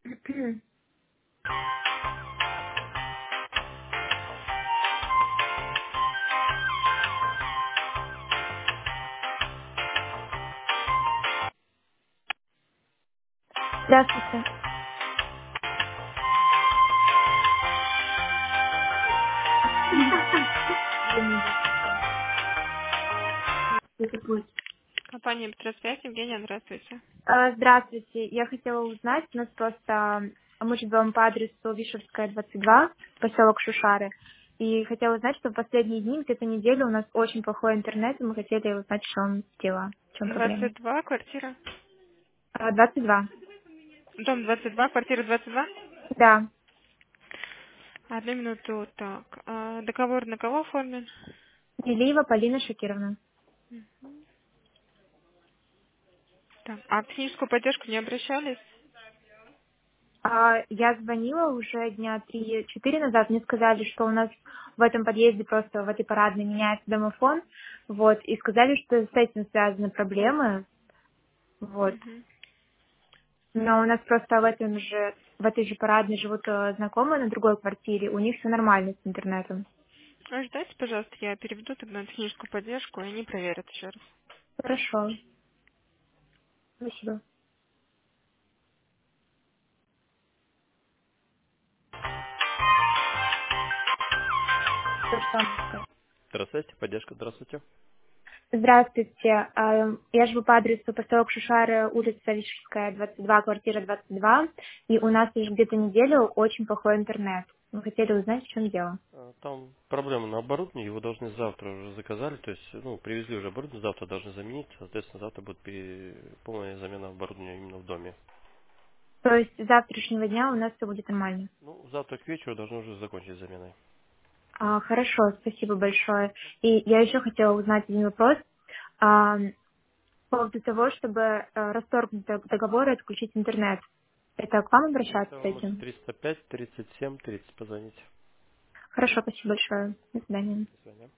Здравствуйте. Это будет. Компания «Петросвязь». Евгения, здравствуйте. Здравствуйте. Я хотела узнать, у нас просто мы живем по адресу Вишевская, 22, поселок Шушары. И хотела узнать, что в последние дни, где-то неделю, у нас очень плохой интернет, и мы хотели узнать, в чем дело, в чем проблема. 22, квартира. 22. Дом 22, квартира 22. Да. Одну минуту. Так, договор на кого оформлен? Илиева Полина Шакировна. Так, а в техническую поддержку не обращались? Я звонила уже дня 3-4 назад, мне сказали, что у нас в этом подъезде просто в этой парадной меняется домофон, вот, и сказали, что с этим связаны проблемы, вот. Мгм. Но у нас просто в этой же парадной живут знакомые на другой квартире, у них все нормально с интернетом. Ждайте, пожалуйста, я переведу тогда на техническую поддержку, и они проверят еще раз. Хорошо, спасибо. То же самое скажу. Здравствуйте, поддержка, здравствуйте. Здравствуйте. Я живу по адресу поселок Шушары, улица Вишерская, 22, квартира 22. И у нас уже где-то неделю очень плохой интернет. Мы хотели узнать, в чем дело. Там проблема на оборудовании, его должны завтра уже заказали, то есть, ну, привезли уже оборудование, завтра должны заменить, соответственно, завтра будет полная замена оборудования именно в доме. То есть с завтрашнего дня у нас все будет нормально. Ну, завтра к вечеру должны уже закончить заменой. Хорошо, спасибо большое. И я еще хотела узнать один вопрос. А, По поводу того, чтобы расторгнуть договор и отключить интернет. Это к вам обращаться Это с вы можете этим? 305 37 30 позвонить. Хорошо, спасибо большое. До свидания. До свидания.